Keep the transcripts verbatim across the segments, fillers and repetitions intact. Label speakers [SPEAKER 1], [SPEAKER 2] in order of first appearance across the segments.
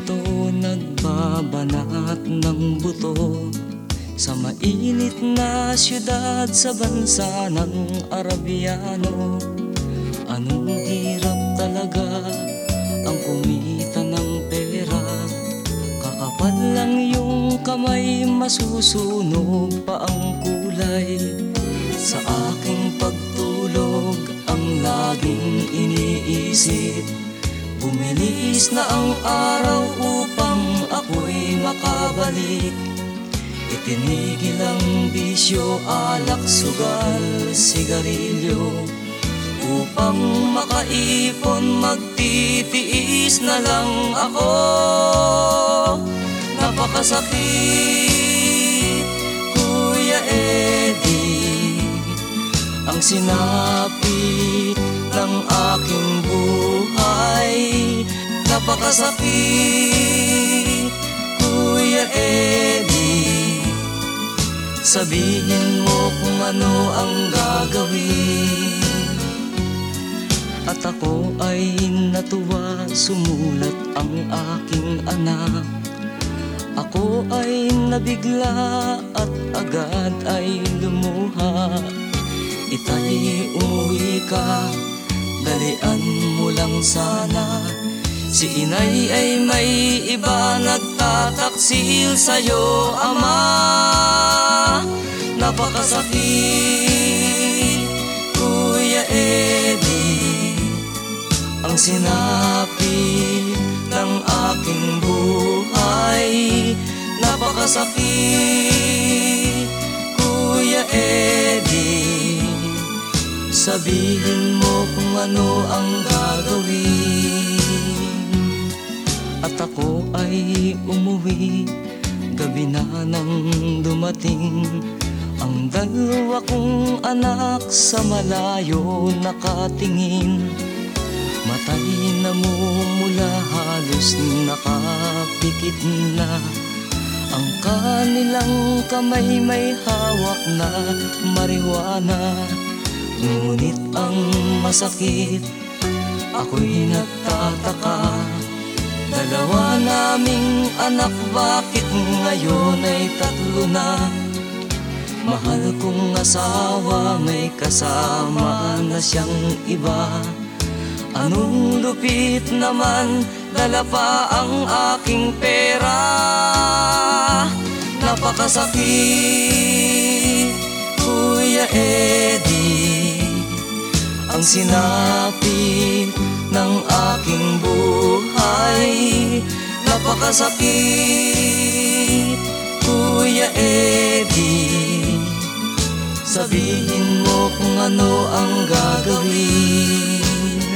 [SPEAKER 1] ito nagbabanat ng buto sa mainit na syudad sa bansa ng Arabiano. Anong hirap talaga ang kumita ng pera, kakapal lang yung kamay, masusunog pa ang kulay. Sa aking pagtulog ang laging iniisip, bumilis na ang araw upang ako'y makabalik. Itinigil ang bisyo, alak, sugal, sigarilyo, upang makaipon magtitiis na lang ako. Napakasakit, Kuya Eddie, ang sinapit ng aking buhay. Napakasakit, Kuya Eddie, sabihin mo kung ano ang gagawin. At ako ay natuwa, sumulat ang aking anak. Ako ay nabigla at agad ay lumuha. Itay, umuwi ka, dalian mo lang sana. Si inay ay may iba, nagtataksil sa'yo, ama. Napakasakit, Kuya Eddie, ang sinapit ng aking buhay. Napakasakit, Kuya Eddie, sabihin mo kung ano ang gagawin. At ako ay umuwi, gabi na nang dumating. Ang dalawa kong anak sa malayo nakatingin. Matay na mumula, halos nakapikit na. Ang kanilang kamay may hawak na marijuana. Ngunit ang masakit, ako'y nagtataka. Dalawa naming anak, bakit ngayon ay tatlo na? Mahal kong asawa, may kasama na siyang iba. Anong lupit naman, dala pa ang aking pera. Napakasakit, Kuya Eddie, ang sinapit ng aking buhay. Napakasakit, Kuya Eddie, sabihin mo kung ano ang gagawin.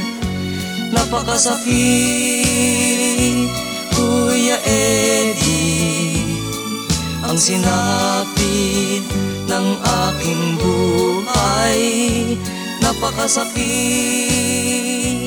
[SPEAKER 1] Napakasakit, Kuya Eddie, ang sinapit ng aking buhay. Napakasakit.